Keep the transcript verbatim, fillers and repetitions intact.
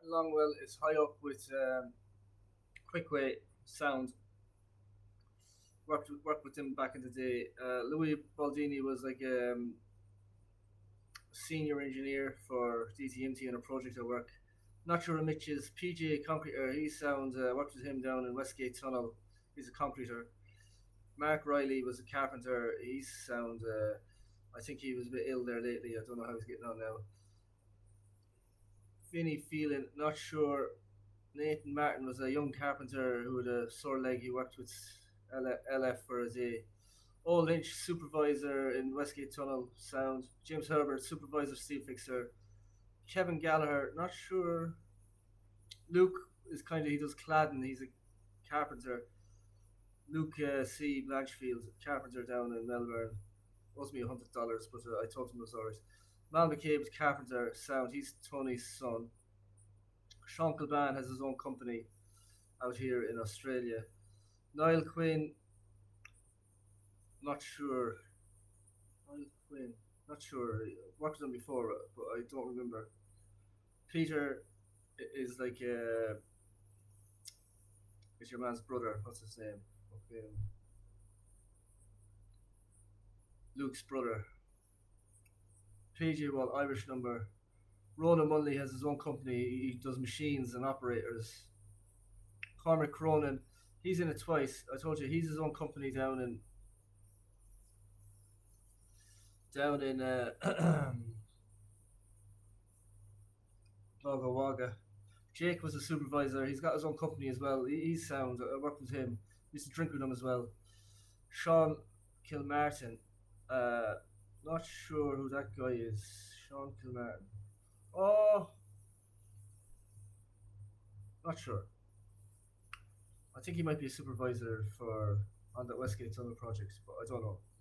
Longwell is high up with um, Quickway Sound. Worked with- worked with him back in the day. Uh, Louis Baldini was like a um, senior engineer for D T M T on a project at work. Not sure Mitch's P J Concreter. He sound uh, worked with him down in Westgate Tunnel. He's a concreter. Mark Riley was a carpenter. He's sound. Uh, I think he was a bit ill there lately. I don't know how he's getting on now. Vinny Phelan, not sure. Nathan Martin was a young carpenter who had a sore leg. He worked with L F for a day. Old Lynch, supervisor in Westgate Tunnel Sound. James Herbert, supervisor, steel fixer. Kevin Gallagher, not sure. Luke is kind of, he does cladding. He's a carpenter. Luke uh, C. Blanchfield, carpenter down in Melbourne. Owes me a hundred dollars, but uh, I told him it was alright. Mal McCabe's carpenter sound. He's Tony's son. Sean Kilban has his own company out here in Australia. Niall Quinn, not sure. Niall Quinn, not sure. Worked with him before, uh, but I don't remember. Peter is like uh, is your man's brother. What's his name? Okay. Luke's brother. P J Wall, Irish number. Ronan Munley has his own company. He does machines and operators. Cormac Cronin, he's in it twice. I told you he's his own company down in down in uh, Wagga Wagga. Jake was a supervisor. He's got his own company as well. He, he's sound. I worked with him. Used to drink with him as well. Sean Kilmartin. Uh, not sure who that guy is. Sean Kilmartin. Oh, not sure. I think he might be a supervisor for on the Westgate Tunnel project, but I don't know.